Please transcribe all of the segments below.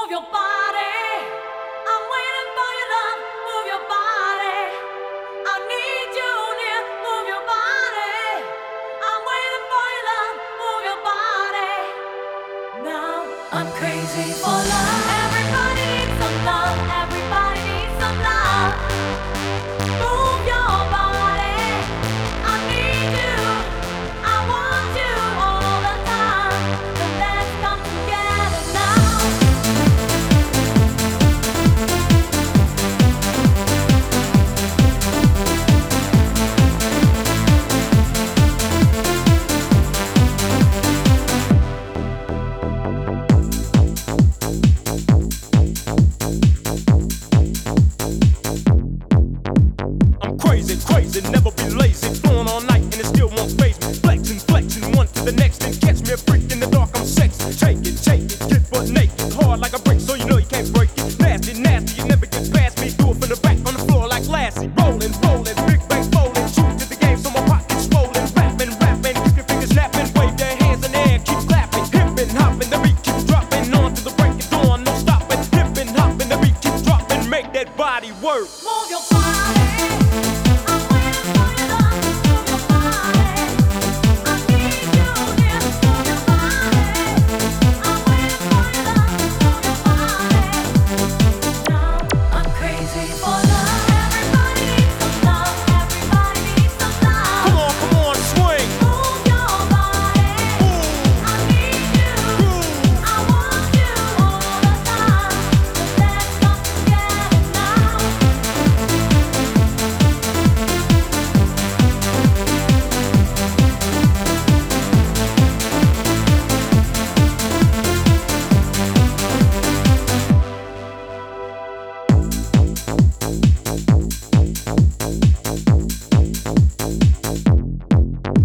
I'm crazy for love. Everybody needs some love. Everybody needs some love. Move your body. I need you. I want you all the time. So let's come together now. Crazy, never be lazy. Flowing all night and it still won't faze me. Flexing, one to the next. Then catch me a freak in the dark, I'm sexy. Take it, get butt naked. Hard like a brick, so you know you can't break it. Nasty, you never get past me. Do it from the back on the floor like Lassie. Rolling, big bang bowling. True to the game, so my pocket's swollen. Rapping, keep your fingers snapping. Wave their hands in the air, keep clapping. Hippin', hopping, the beat keeps dropping. On to the break of dawn, no stopping. Hippin', hopping, the beat keeps dropping. Make that body work. Move your body.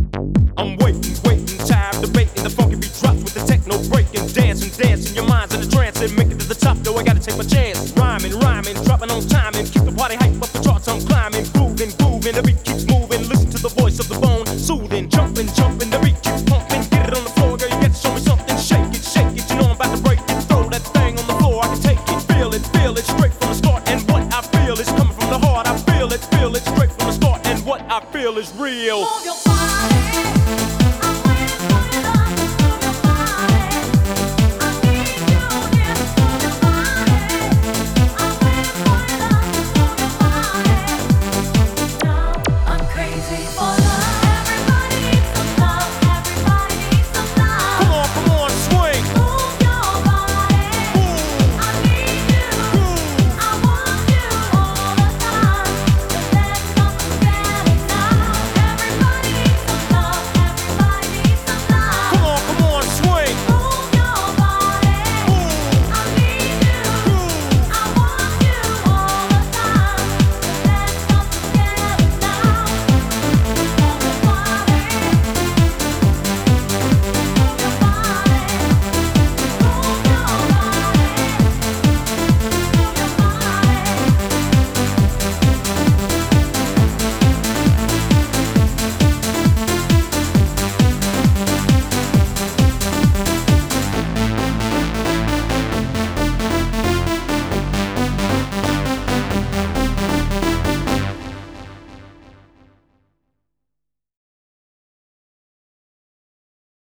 I'm waiting, tired of debating. The funky beat drops with the techno breaking, dancing, your mind's in the